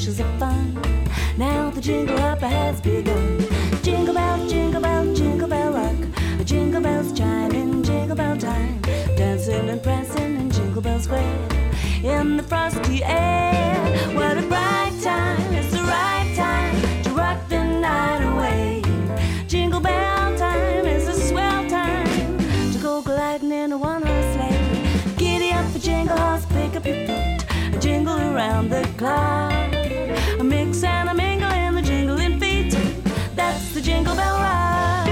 bushes of fun. Now the jingle hop has begun. Jingle bell, jingle bell, jingle bell rock. Jingle bells chime in jingle bell time. Dancing and prancing in Jingle Bell Square. In the frosty air, what a bright time. It's the right time to rock the night away. Jingle bell time is a swell time to go gliding in a one-horse sleigh. Giddy up the jingle horse, pick up your feet, jingle around the clock. A mix and a mingle in the jingling feet. That's the Jingle Bell Rock.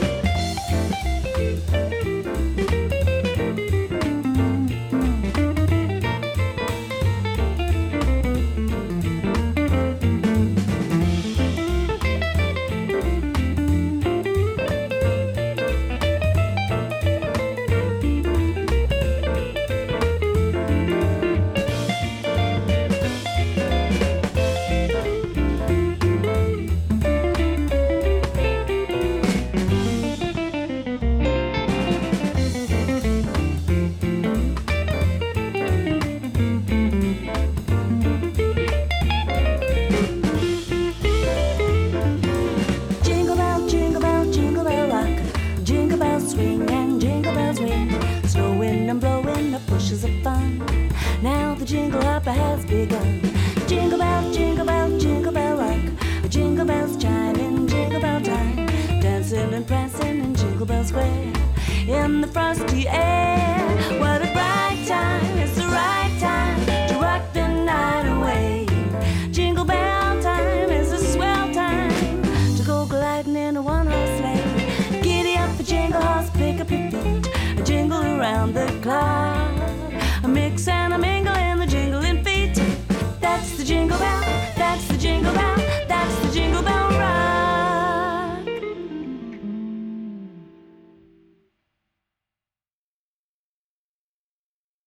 Now the jingle hop has begun. Jingle bell, jingle bell, jingle bell rock. Jingle bells chime in jingle bell time. Dancing and prancing in Jingle Bell Square. In the frosty air, what a bright time. It's the right time to rock the night away. Jingle bell time is a swell time to go gliding in a one-horse sleigh. Giddy up the jingle horse, pick up your feet, jingle around the clock. A mix and